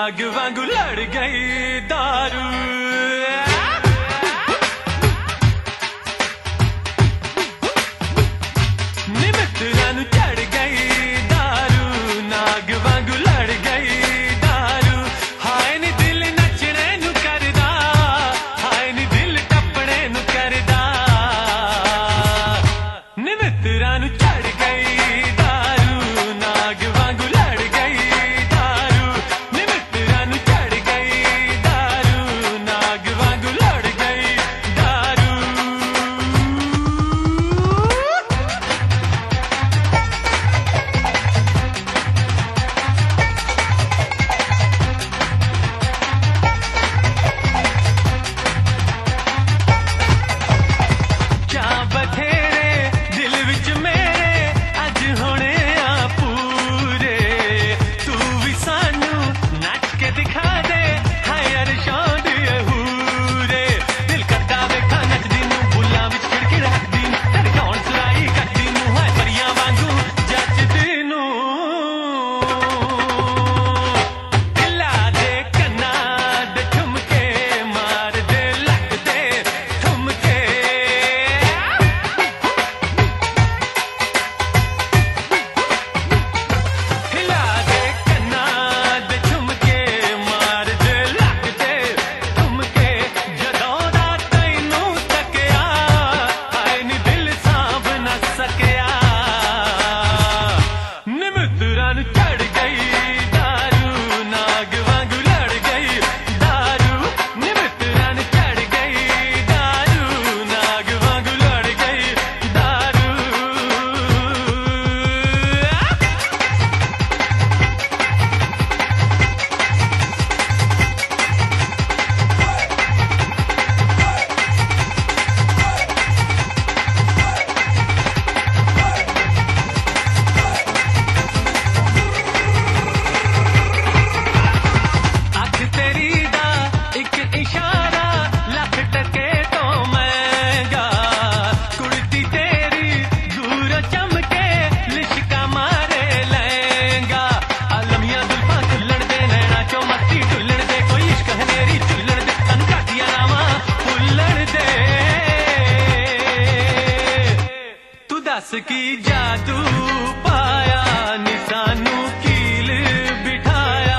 नाग वांगू लड़ गई दारू। निमित्तरां नूं चढ़ गई दारू, नाग वांगू लड़ गई दारू। हाय नी दिल नचणे नूं करदा, हाय नी दिल टपणे नूं करदा। निमित्तरां नूं चढ़ गई दारू, नाग वांगू लड़ गई दारू। निमित्तरां नूं चढ़ गई दारू, नाग वांगू लड़ गई दारू। क्या बथेरे दिल विच मेरे अज होने आ पूरे। तू भी सानू नच के दिखा दे, हाय अरशां दे हूरे। दिल करदा वेखां नचदी नूं, बुल्लां विच खिड़खिड़ हकदी नूं। तेरे कौन सलाई करदी नूं, हाय परियां वांगू जचदी नूं। दिला दे कन्नां दे ठुमके, मार दे लक दे ठुमके। हिला दे कन्नां दे झुमके, मार दे लक दे ठुमके। जदों दा तैनूं तकिया, हाय नी दिल सांभ न सकिया। निमित्तरां नूं चढ़ गई दारू, नाग वांगू लड़ गई दारू। निमित्तरां नूं चढ़ गई दारू, नाग वांगू लड़ गई दारू। अख तेरी दा इक इशारा, लख टके तो महंगा। कुड़ती तेरी दूर चमके, लिशका मारे लहंगा। आलमिया जुल्फां खुल्लण दे, नैना चो मस्ती ढुल्लण दे। कोई इश्क हनेरी झुल्लण दे, तन घाटियां रावां फुल्लण दे। तू दस की जादू पाया, नी सानू कील बिठाया।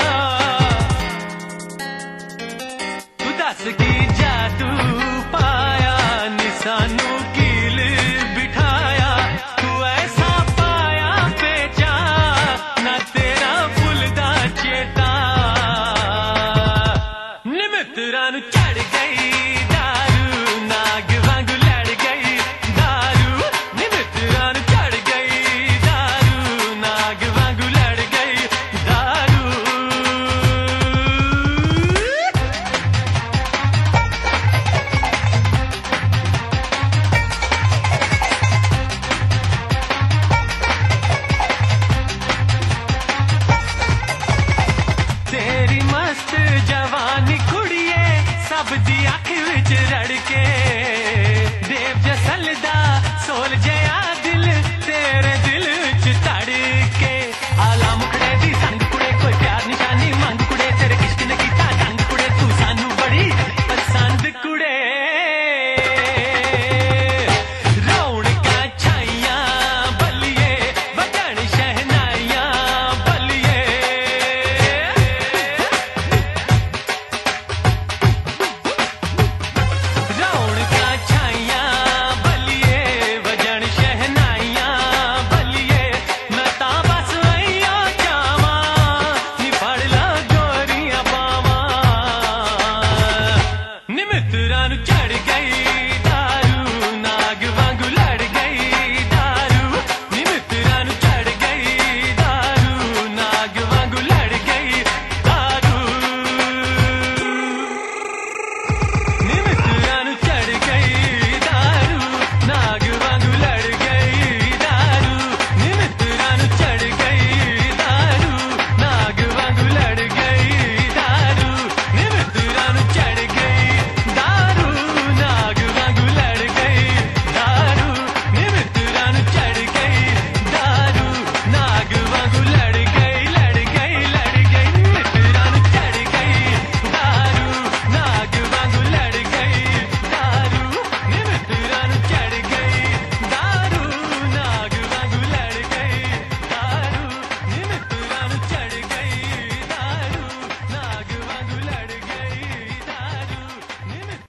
तू दस की जादू पाया, नी सानू कील बिठाया। तू ऐसा पाया बेचा, ना तेरा भुलदा चेता। निमित्तरां नूं चढ़ गई दारू, नाग वांगू लड़ गई दारू। निमित्तरां नूं चढ़ गई दारू, नाग वांगू लड़ गई दारू। तेरी मस्त जवानी कुड़िए, सब दी अख विच रड़ के।